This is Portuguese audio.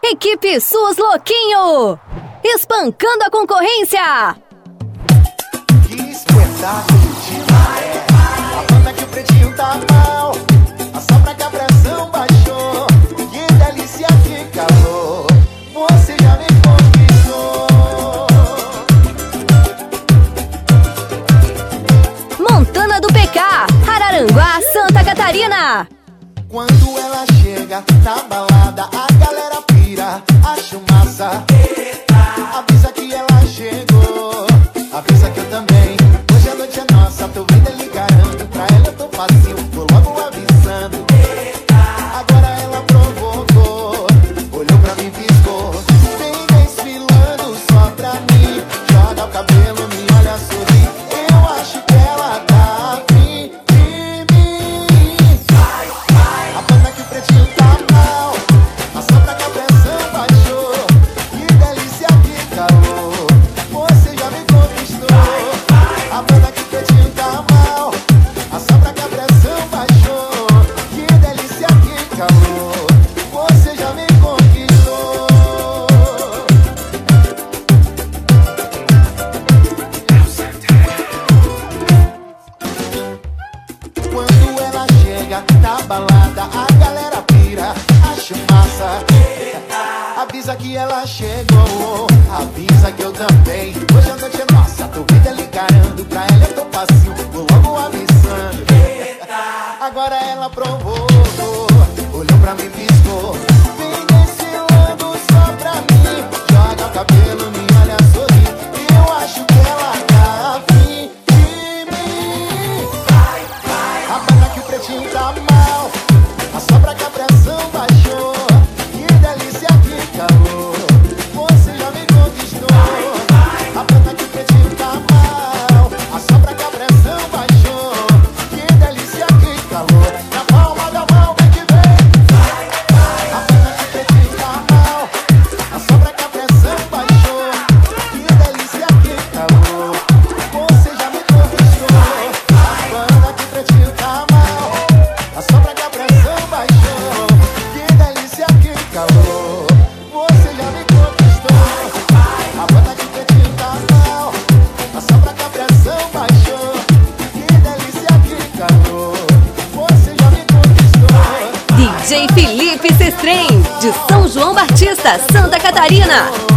Equipe SUS Louquinho, espancando a concorrência. Que espetáculo de maré. A banda que o pretinho tá mal, assopra que a pressão baixou. Que delícia, que calor, você já me conquistou. Montana do PK, Araranguá, Santa Catarina. Quando ela chega na balada, a galera pira, acho massa. Avisa que ela chegou, avisa que eu também. Hoje a noite é nossa, tô vendo ele garanto. Pra ela eu tô facinho, vou logo avisando. Agora ela provocou, olhou pra mim, piscou. Vem desfilando só pra mim, joga o cabelo, me olha, sorri. Eu acho que ela tá afim de mim. A banda que o pretinho tá mal, assopra que a pressão baixou. Que delícia, que calor, você já me conquistou. A banda que o pretinho tá mal, assopra que a pressão baixou. Que delícia, que calor, você já me conquistou. Quando ela chega na balada, a galera pira, acho massa. Avisa que ela chegou, avisa que eu também. Hoje a noite é nossa, tô vendo ela encarando. Pra ela eu tô passinho, vou logo avisando. Agora ela provou, olhou pra mim, piscou. Vem desfilando só pra mim, joga o cabelo, me olha, sorri. Eu acho que ela tá afim de mim. A banda que o pretinho tá mal, assopra que a pressão baixou. Que delícia, que calor, você já me conquistou. A banda que o pretinho tá mal, assopra que a pressão baixou. Que delícia, que calor, na palma da mão vem que vem. A banda que o pretinho tá mal, assopra que a pressão baixou. Que delícia, que calor, você já me conquistou. A banda que o pretinho tá mal, assopra que a pressão baixou. Que delícia, que calor, você já me conquistou. A banda que o pretinho tá mal, assopra que a pressão baixou. Que delícia, que calor, você já me conquistou. DJ Felipe Sestrem, de São João Batista, Santa Catarina.